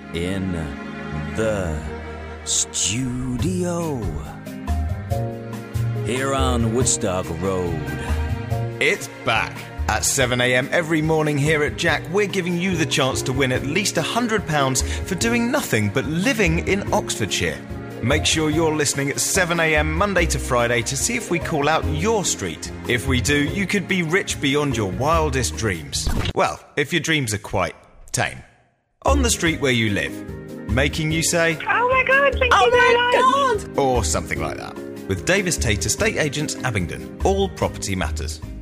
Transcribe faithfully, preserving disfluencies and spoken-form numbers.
in the studio here on Woodstock Road. It's back. At seven a.m. every morning here at Jack, we're giving you the chance to win at least one hundred pounds for doing nothing but living in Oxfordshire. Make sure you're listening at seven a.m. Monday to Friday to see if we call out your street. If we do, you could be rich beyond your wildest dreams. Well, if your dreams are quite tame. On the street where you live. Making you say, oh my god, thank oh you very much. God! Or something like that. With Davis Tate Estate Agents Abingdon. All property matters.